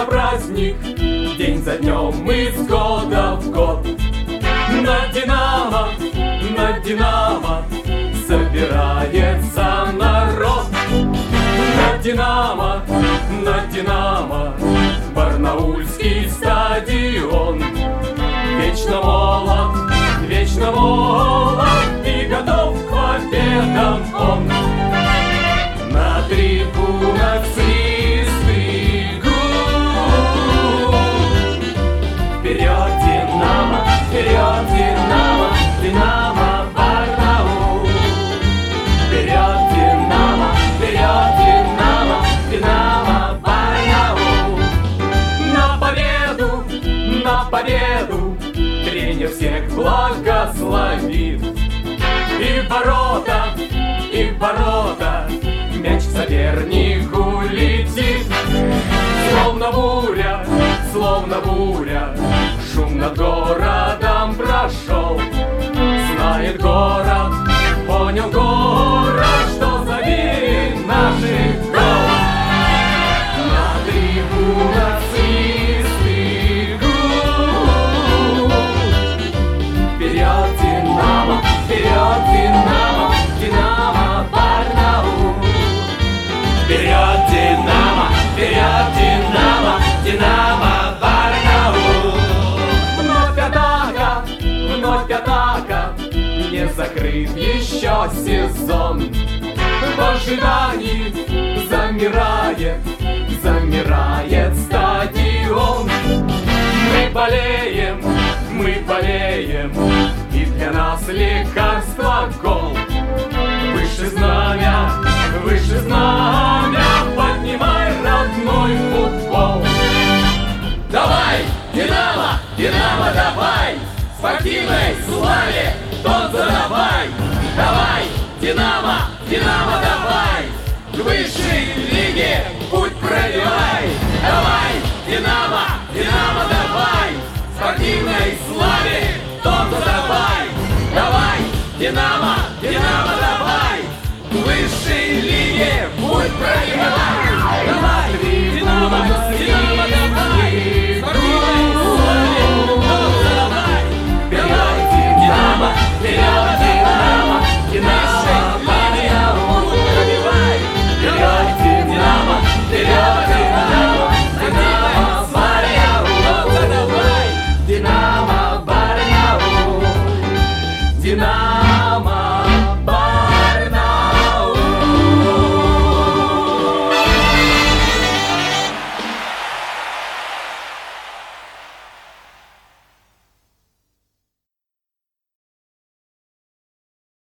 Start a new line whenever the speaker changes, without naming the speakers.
на праздник, день за днем, из года в год. На Динамо собирается народ. На Динамо барнаульский стадион. Вечно молод и готов к победам он. На трибунах свист и гул. Вперед, Динамо, Динамо Барнаул. Вперед, Динамо, Динамо Барнаул. На победу тренер всех благословит. И в ворота мяч к сопернику летит. Словно буря, шум над городом прошел. Знает город, понял город, что забили наших гол. На трибунах свист и гул. Вперед, Динамо, Динамо Барнаул. Вперед, Динамо, Динамо Барнаул. Вновь атака, не закрыт еще сезон. В ожидании замирает стадион. Мы болеем, и для нас лекарство гол. Выше знамя, поднимай родной футбол. Давай, Динамо, давай, спортивной славе тон задавай. Давай, Динамо, давай, к высшей лиге путь пробивай. Давай, Динамо, давай, спортивной славе тон задавай. Давай, Динамо,